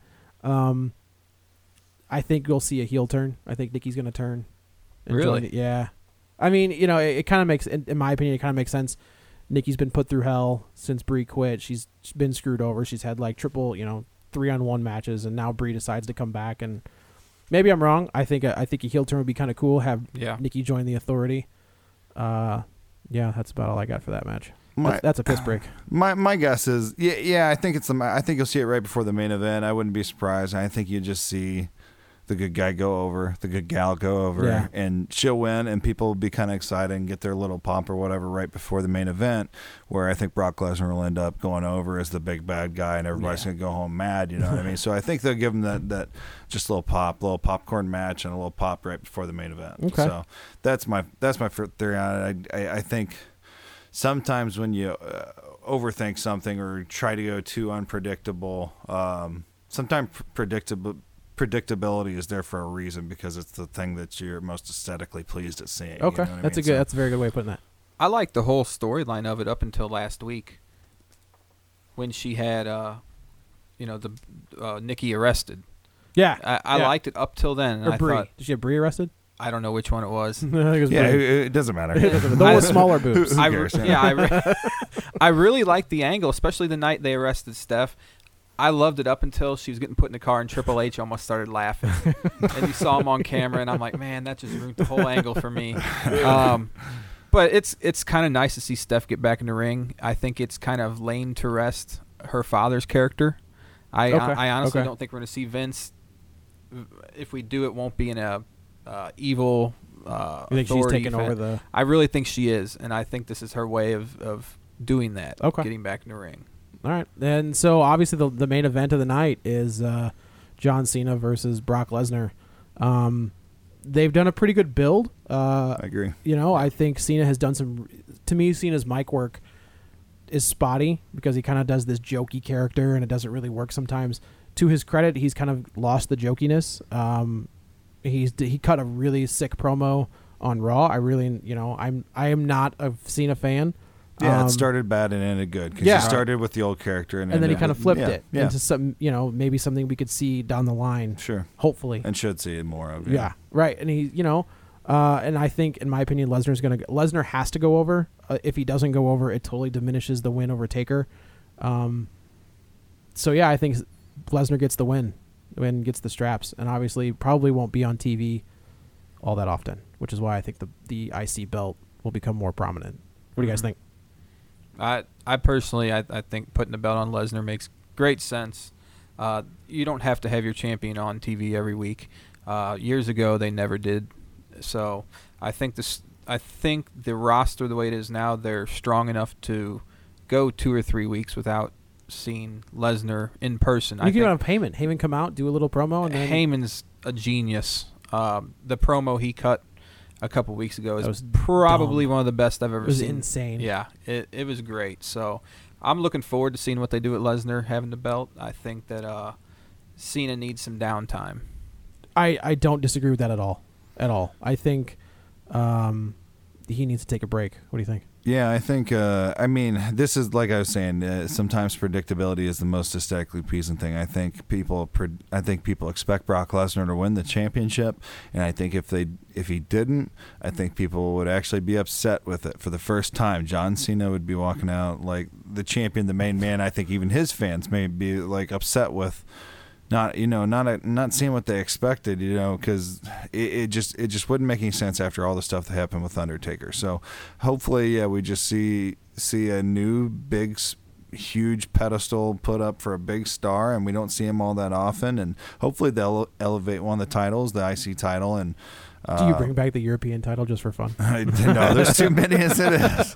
I think you'll see a heel turn. I think Nikki's going to turn. and Really? join yeah. I mean, you know, it kind of makes, in my opinion, it kind of makes sense. Nikki's been put through hell since Brie quit. She's been screwed over. She's had like triple, 3-on-1 matches, and now Brie decides to come back. And maybe I'm wrong. I think a heel turn would be kind of cool. Have Nikki join the Authority. Yeah, that's about all I got for that match. That's a piss break. My guess is I think I think you'll see it right before the main event. I wouldn't be surprised. I think you just see the good guy go over, the good gal go over, and she'll win, and people will be kind of excited and get their little pump or whatever right before the main event, where I think Brock Lesnar will end up going over as the big bad guy, and everybody's going to go home mad, you know what I mean? So I think they'll give him that just little popcorn match and a little pop right before the main event. Okay. So that's my theory on it. I think sometimes when you overthink something or try to go too unpredictable, sometimes predictability is there for a reason, because it's the thing that you're most aesthetically pleased at seeing. Okay, you know what that's I mean? that's a very good way of putting that. I like the whole storyline of it up until last week, when she had, Nikki arrested. Yeah, I liked it up till then. And or I Brie. thought, Did she have Brie arrested? I don't know which one it was. I think it was Yeah, Brie. it doesn't matter. The one with smaller boobs. I I really liked the angle, especially the night they arrested Steph. I loved it up until she was getting put in the car and Triple H almost started laughing. And you saw him on camera, and I'm like, man, that just ruined the whole angle for me. But it's kind of nice to see Steph get back in the ring. I think it's kind of laying to rest her father's character. I honestly don't think we're going to see Vince. If we do, it won't be in a evil You think she's authority taking fan. over the? I really think she is, and I think this is her way of doing that, Okay. getting back in the ring. All right, and so obviously the main event of the night is John Cena versus Brock Lesnar. They've done a pretty good build. I agree. I think Cena has done some. To me, Cena's mic work is spotty because he kind of does this jokey character, and it doesn't really work sometimes. To his credit, he's kind of lost the jokiness. He cut a really sick promo on Raw. I am not a Cena fan. Yeah, it started bad and ended good, because he started with the old character and then he kind of flipped it yeah. into some, maybe something we could see down the line. Sure. Hopefully. And should see it more of. Yeah. Right. And he, and I think, in my opinion, Lesnar has to go over. If he doesn't go over, it totally diminishes the win over Taker. So yeah, I think Lesnar gets the win gets the straps, and obviously probably won't be on TV all that often, which is why I think the IC belt will become more prominent. What do you guys think? I personally, I think putting the belt on Lesnar makes great sense. You don't have to have your champion on TV every week. Years ago, they never did. So I think the roster, the way it is now, they're strong enough to go 2 or 3 weeks without seeing Lesnar in person. You can have Heyman. Heyman come out, do a little promo, and then Heyman's a genius. The promo he cut a couple weeks ago That is was probably dumb. one of the best I've ever it was seen. insane. Yeah, it was great. So I'm looking forward to seeing what they do with Lesnar having the belt. I think that Cena needs some downtime. I don't disagree with that at all. I think he needs to take a break. What do you think? Yeah, I think. I mean, this is like I was saying. Sometimes predictability is the most aesthetically pleasing thing. I think people expect Brock Lesnar to win the championship, and I think if he didn't, I think people would actually be upset with it. For the first time, John Cena would be walking out like the champion, the main man. I think even his fans may be like upset with. Not seeing what they expected, because it just wouldn't make any sense after all the stuff that happened with Undertaker. So hopefully, we just see a new big, huge pedestal put up for a big star, and we don't see him all that often. And hopefully they'll elevate one of the titles, the IC title, and. Do you bring back the European title just for fun? No, there's too many as it is.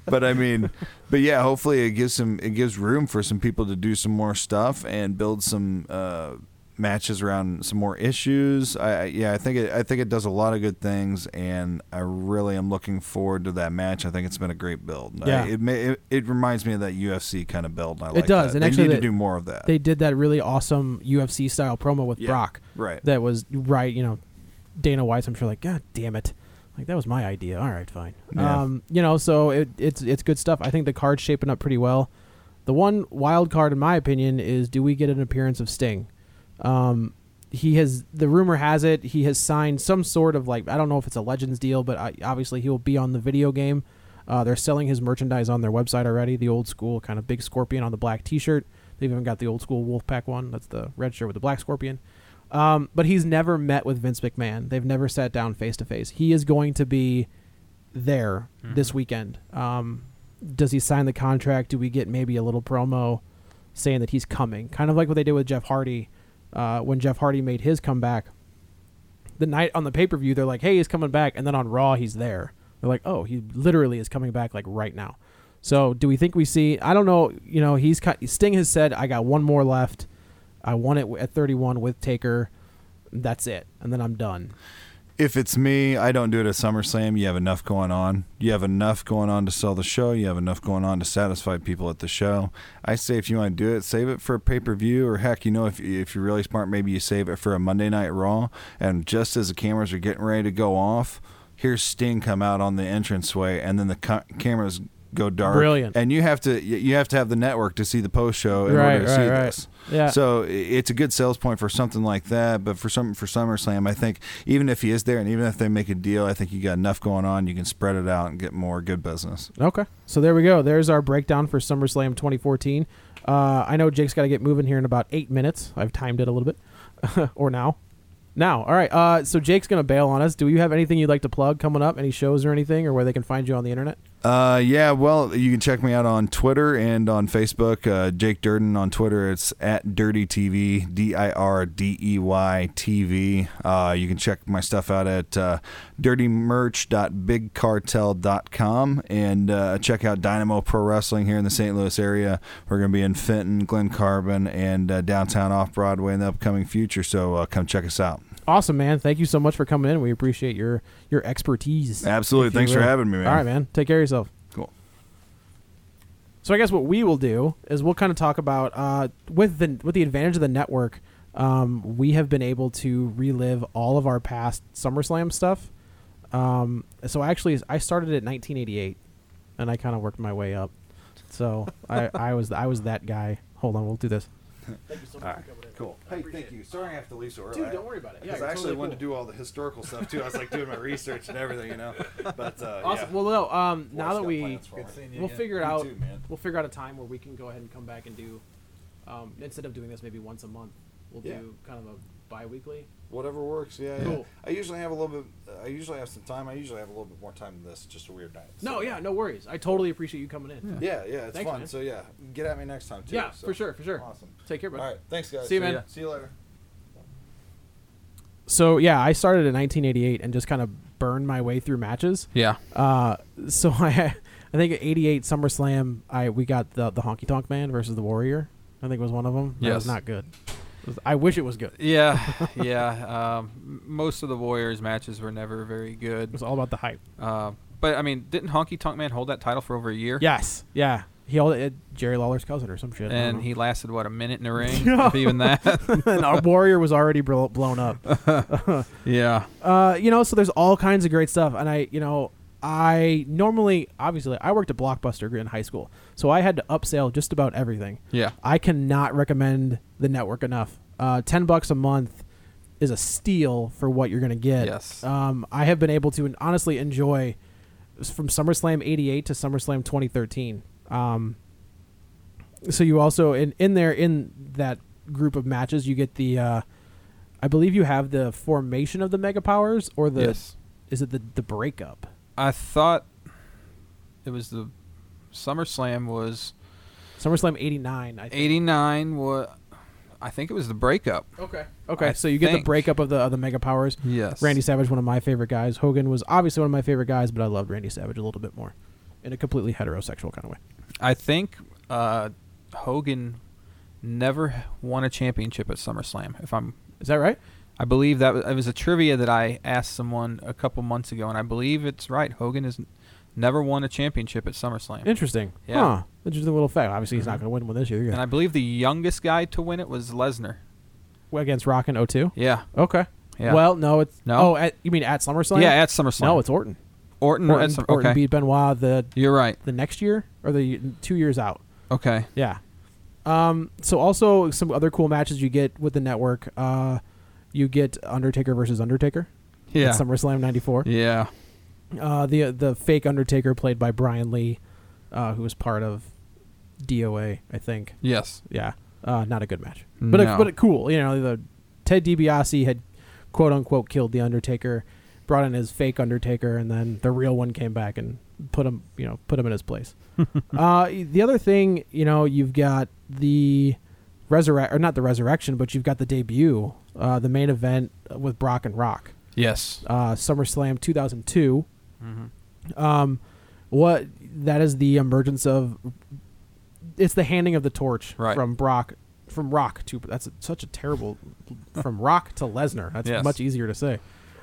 But yeah, hopefully it gives room for some people to do some more stuff and build some matches around some more issues. I think it does a lot of good things, and I really am looking forward to that match. I think it's been a great build. Yeah. It reminds me of that UFC kind of build. And I like it does, that. and they actually need to do more of that. They did that really awesome UFC style promo with Brock. Right. That was right. Dana White's, I'm sure, like, God damn it. Like, that was my idea. All right, fine. Yeah. So it's good stuff. I think the card's shaping up pretty well. The one wild card, in my opinion, is do we get an appearance of Sting? The rumor has it, he has signed some sort of, like, I don't know if it's a Legends deal, but obviously he will be on the video game. They're selling his merchandise on their website already, the old school kind of big scorpion on the black t-shirt. They've even got the old school Wolfpack one. That's the red shirt with the black scorpion. But he's never met with Vince McMahon. They've never sat down face to face. He is going to be there this weekend. Does he sign the contract? Do we get maybe a little promo saying that he's coming? Kind of like what they did with Jeff Hardy. When Jeff Hardy made his comeback, the night on the pay-per-view, they're like, hey, he's coming back. And then on Raw, he's there. They're like, oh, he literally is coming back like right now. So do we think we see, I don't know, Sting has said, I got one more left. I won it at 31 with Taker. That's it. And then I'm done. If it's me, I don't do it at SummerSlam. You have enough going on. You have enough going on to sell the show. You have enough going on to satisfy people at the show. I say if you want to do it, save it for a pay-per-view, or heck, if you're really smart, maybe you save it for a Monday Night Raw. And just as the cameras are getting ready to go off, here's Sting come out on the entranceway, and then the cameras go dark. Brilliant. And you have to have the network to see the post show in order to see this. Yeah. So it's a good sales point for something like that. But for SummerSlam, I think even if he is there and even if they make a deal, I think you got enough going on. You can spread it out and get more good business. Okay. So there we go. There's our breakdown for SummerSlam 2014. I know Jake's got to get moving here in about 8 minutes. I've timed it a little bit. Or now. All right. So Jake's going to bail on us. Do you have anything you'd like to plug coming up? Any shows or anything, or where they can find you on the internet? Yeah, well, you can check me out on Twitter and on Facebook. Jake Durden on Twitter. It's at DirdyTV, DIRDEY TV. You can check my stuff out at dirtymerch.bigcartel.com and check out Dynamo Pro Wrestling here in the St. Louis area. We're going to be in Fenton, Glen Carbon, and downtown off-Broadway in the upcoming future, so come check us out. Awesome, man. Thank you so much for coming in. We appreciate your expertise. Absolutely. Thanks for having me, man. All right, man. Take care of yourself. Cool. So I guess what we will do is we'll kind of talk about with the advantage of the network, we have been able to relive all of our past SummerSlam stuff. So actually, I started at 1988, and I kind of worked my way up. So I was that guy. Hold on, we'll do this. Thank you so much. All right, cool. Hey, thank you. Sorry I have to leave so early. Dude, don't worry about it. Because I actually wanted to do all the historical stuff too. I was like doing my research and everything, But awesome. Yeah. Well, no. Now that we'll figure it out. Too, man. We'll figure out a time where we can go ahead and come back and do, instead of doing this maybe once a month, we'll do kind of a bi-weekly. Whatever works. Yeah. Cool. I usually have a little bit. I usually have some time. I usually have a little bit more time than this. It's just a weird night. So. No worries. I totally appreciate you coming in. Yeah. It's Thanks, fun. Man. So yeah, get at me next time too. Yeah, so. for sure. Awesome. Take care, bud. All right. Thanks, guys. See you, man. See you later. So yeah, I started in 1988 and just kind of burned my way through matches. Yeah. So I think at 88 SummerSlam, we got the Honky Tonk Man versus the Warrior. I think was one of them. That was not good. I wish it was good. Yeah. Most of the Warriors matches were never very good. It was all about the hype. But I mean, didn't Honky Tonk Man hold that title for over a year? Yes. Yeah. He held it at Jerry Lawler's cousin or some shit. And he lasted, a minute in the ring? If even that. And our Warrior was already blown up. Yeah. So there's all kinds of great stuff. And I normally, obviously, I worked at Blockbuster in high school, so I had to upsell just about everything. Yeah. I cannot recommend the network enough. $10 a month is a steal for what you're going to get. Yes. I have been able to honestly enjoy from SummerSlam 88 to SummerSlam 2013. So you also in that group of matches, you get the I believe you have the formation of the Mega Powers, or the is it the breakup? I thought it was the SummerSlam was SummerSlam 89. I think. 89 was. I think it was the breakup. Okay. So you get the breakup of the Mega Powers. Yes. Randy Savage, one of my favorite guys. Hogan was obviously one of my favorite guys, but I loved Randy Savage a little bit more, in a completely heterosexual kind of way. I think Hogan never won a championship at SummerSlam. Is that right? I believe it was a trivia that I asked someone a couple months ago, and I believe it's right. Hogan has never won a championship at SummerSlam. Interesting. Yeah. Huh. Interesting little fact. Obviously, he's not going to win one this year. And I believe the youngest guy to win it was Lesnar. Against Rock in 02? Yeah. Okay. Yeah. Well, no, it's... No? Oh, you mean at SummerSlam? Yeah, at SummerSlam. No, it's Orton. Orton Orton beat Benoit You're right. the next year, or the 2 years out. Okay. Yeah. So also some other cool matches you get with the network. You get Undertaker versus Undertaker. Yeah. At SummerSlam 94. Yeah. The fake Undertaker played by Brian Lee, who was part of DOA, I think. Yes. Yeah. Not a good match. But cool. You know, the Ted DiBiase had quote unquote killed the Undertaker, brought in his fake Undertaker, and then the real one came back and put him in his place. The other thing, you've got the not the resurrection, but you've got the debut, the main event with Brock and Rock. Yes. SummerSlam 2002. Mm-hmm. What that is the emergence of. It's the handing of the torch from Rock to that's such a terrible from Rock to Lesnar. That's much easier to say.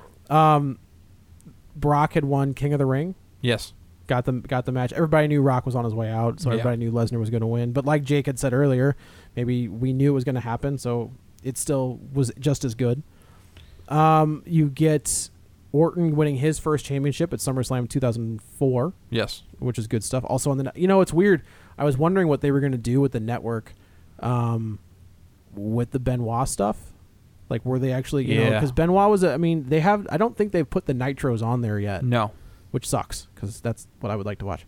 Brock had won King of the Ring. Yes. Got the match. Everybody knew Rock was on his way out, so everybody knew Lesnar was going to win. But like Jake had said earlier, maybe we knew it was going to happen, so it still was just as good. You get Orton winning his first championship at SummerSlam 2004. Yes. Which is good stuff. Also on the it's weird. I was wondering what they were going to do with the network with the Benoit stuff. Like, were they actually, because Benoit was, I don't think they've put the Nitros on there yet. No. Which sucks, because that's what I would like to watch.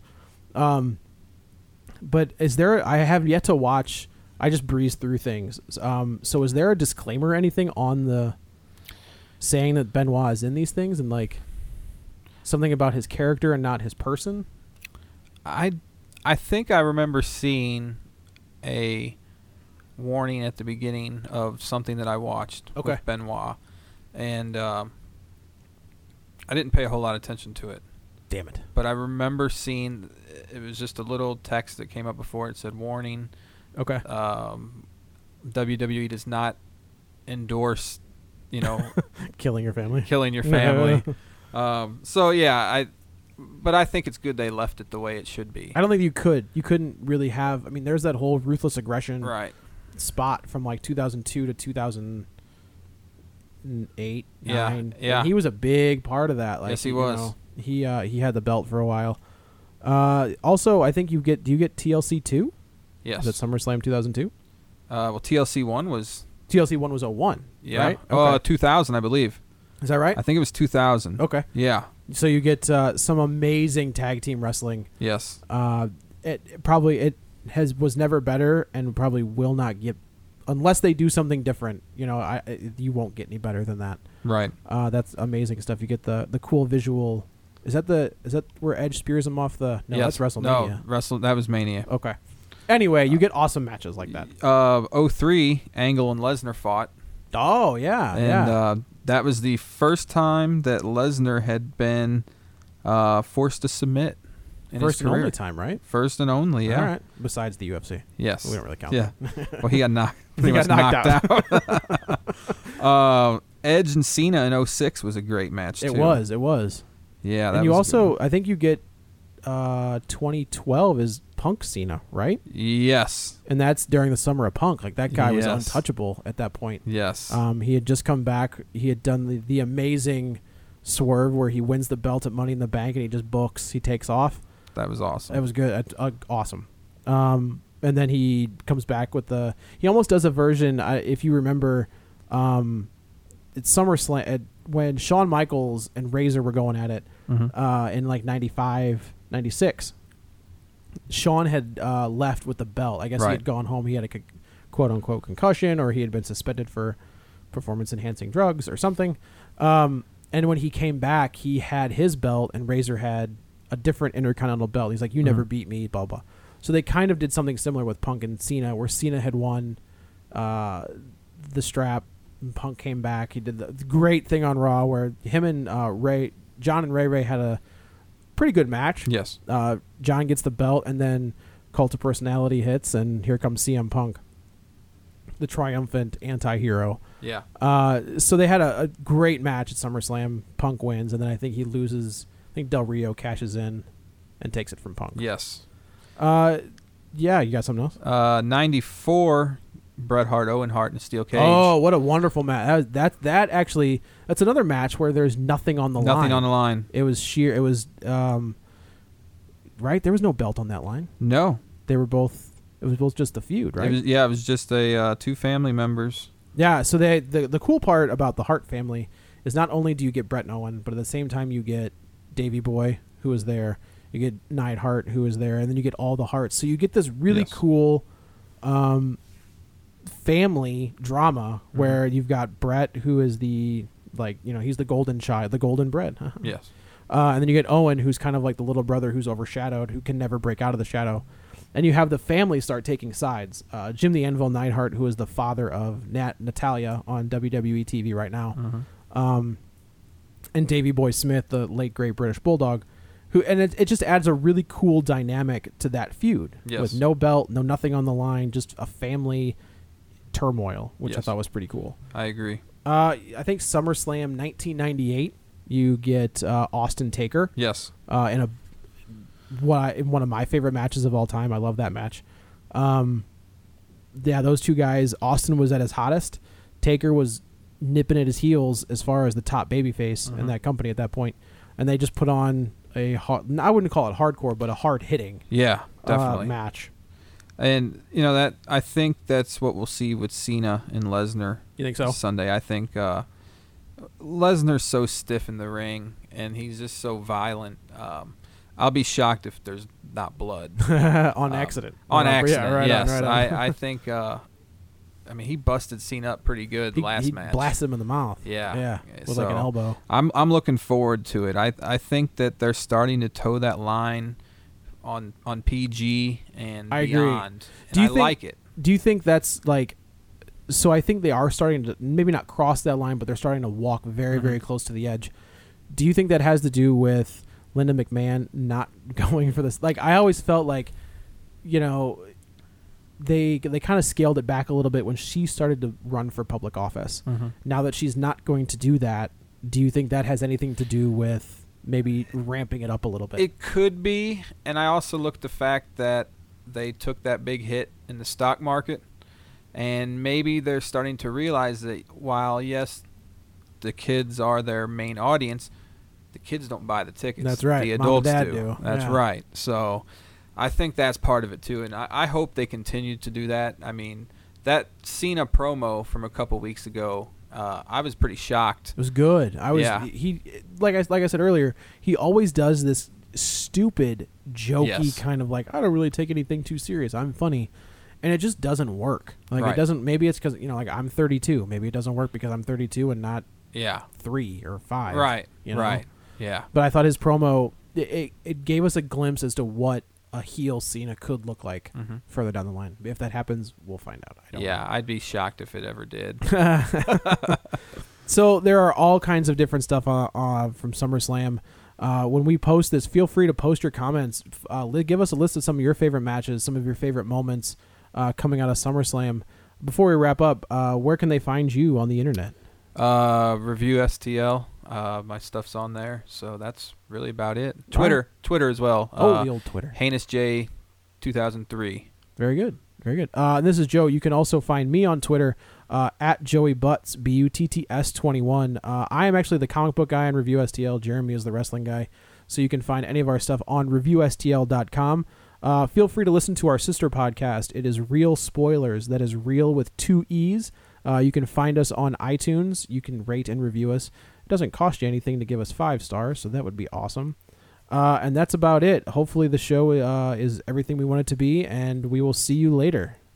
But I have yet to watch, I just breeze through things. So is there a disclaimer or anything on the saying that Benoit is in these things and, like, something about his character and not his person? I think I remember seeing a warning at the beginning of something that I watched with Benoit, and I didn't pay a whole lot of attention to it. Damn it. But I remember seeing it was just a little text that came up before it said warning. Okay. WWE does not endorse, killing your family. But I think it's good they left it the way it should be. I don't think you could. You couldn't really have. There's that whole ruthless aggression spot from like 2002 to 2008, 9. Yeah. And he was a big part of that. Like, yes, he was. He had the belt for a while. Also, I think do you get TLC 2? Yes. Was it SummerSlam 2002? Well, TLC 1 was 01. Yeah. Right? Okay. 2000, I believe. Is that right? I think it was 2000. Okay. Yeah. So you get some amazing tag team wrestling. Yes. It was never better and probably will not get unless they do something different. You won't get any better than that. Right. That's amazing stuff. You get the cool visual. Is that where Edge spears him off the? No, that's WrestleMania. No, that was Mania. Okay. Anyway, you get awesome matches like that. 03, Angle and Lesnar fought. Oh yeah, and that was the first time that Lesnar had been forced to submit in first his career. And only time, right? First and only, yeah. All right. Besides the UFC. Yes. We don't really count that. Well, he got knocked. He got knocked out. Edge and Cena in 06 was a great match, too. It was. Yeah, and you also, I think you get 2012 is Punk Cena, right? Yes. And that's during the Summer of Punk. Like, that guy was untouchable at that point. Yes. He had just come back. He had done the amazing swerve where he wins the belt at Money in the Bank and he just books. He takes off. That was awesome. It was good. Awesome. And then he comes back with he almost does a version, if you remember, it's SummerSlam when Shawn Michaels and Razor were going at it in like 95, 96. Shawn had left with the belt. I guess he had gone home. He had a quote-unquote concussion, or he had been suspended for performance-enhancing drugs or something. And when he came back, he had his belt, and Razor had a different Intercontinental belt. He's like, you never beat me, blah, blah. So they kind of did something similar with Punk and Cena, where Cena had won the strap, and Punk came back. He did the great thing on Raw where him and John and Ray had a pretty good match. Yes. John gets the belt, and then Cult of Personality hits, and here comes CM Punk, the triumphant anti-hero. Yeah. So they had a great match at SummerSlam. Punk wins, and then I think he loses. I think Del Rio cashes in and takes it from Punk. Yes. Yeah, you got something else? 94, Bret Hart, Owen Hart in a steel cage. Oh, what a wonderful match. That actually, that's another match where there's nothing on the line. Nothing on the line. It was sheer, right? There was no belt on that line. No. It was both just a feud, right? It was just two family members. Yeah, so the cool part about the Hart family is not only do you get Bret and Owen, but at the same time you get Davey Boy, who was there. You get Neidhart, who was there, and then you get all the Harts. So you get this really cool family drama where you've got Bret, who is he's the golden child, the golden Bret. Yes. And then you get Owen, who's kind of like the little brother who's overshadowed, who can never break out of the shadow. And you have the family start taking sides. Jim the Anvil Neidhart, who is the father of Natalia on WWE TV right now. And Davey Boy Smith, the late great British Bulldog, it just adds a really cool dynamic to that feud. Yes. With no belt, nothing on the line, just a family turmoil, which I thought was pretty cool. I agree. I think SummerSlam 1998, you get Austin Taker. Yes. In one of my favorite matches of all time. I love that match. Those two guys, Austin was at his hottest. Taker was nipping at his heels as far as the top babyface in that company at that point. And they just put on I wouldn't call it hardcore, but a hard-hitting definitely match. And, that I think that's what we'll see with Cena and Lesnar. You think so? Sunday. I think Lesnar's so stiff in the ring, and he's just so violent. I'll be shocked if there's not blood. On accident. On accident, yeah, right yes. on. I think, he busted Cena up pretty good last match. He blasted him in the mouth. Yeah. With like an elbow. I'm looking forward to it. I think that they're starting to toe that line on PG and I beyond. Agree. And I like it. Do you think that's like... So I think they are starting to maybe not cross that line, but they're starting to walk very, very close to the edge. Do you think that has to do with Linda McMahon not going for this? Like, I always felt like, they kind of scaled it back a little bit when she started to run for public office. Now that she's not going to do that, do you think that has anything to do with maybe ramping it up a little bit? It could be, and I also look at the fact that they took that big hit in the stock market, and maybe they're starting to realize that while, yes, the kids are their main audience, the kids don't buy the tickets. That's right. The Mom and adults Dad do. That's right. So I think that's part of it, too, and I hope they continue to do that. I mean, that Cena promo from a couple weeks ago, I was pretty shocked. It was good. He like I said earlier, he always does this stupid, jokey kind of like, I don't really take anything too serious. I'm funny. And it just doesn't work. Like it doesn't. Maybe it's because like I'm 32. Maybe it doesn't work because I'm 32 and not 3 or 5. Right. You know? Right. Yeah. But I thought his promo it gave us a glimpse as to what a heel Cena could look like further down the line. If that happens, we'll find out. I don't know. I'd be shocked if it ever did. So there are all kinds of different stuff from SummerSlam. When we post this, feel free to post your comments. Give us a list of some of your favorite matches, some of your favorite moments coming out of SummerSlam. Before we wrap up, where can they find you on the internet? Review STL. My stuff's on there, so that's really about it. Twitter as well. The old Twitter. Heinous J 2003. Very good. Very good. And this is Joe. You can also find me on Twitter at Joey Butts, BUTTS21. I am actually the comic book guy on Review STL. Jeremy is the wrestling guy. So you can find any of our stuff on reviewstl.com. Feel free to listen to our sister podcast. It is Real Spoilers. That is real with 2 E's. You can find us on iTunes. You can rate and review us. It doesn't cost you anything to give us 5 stars, so that would be awesome. And that's about it. Hopefully the show is everything we want it to be, and we will see you later.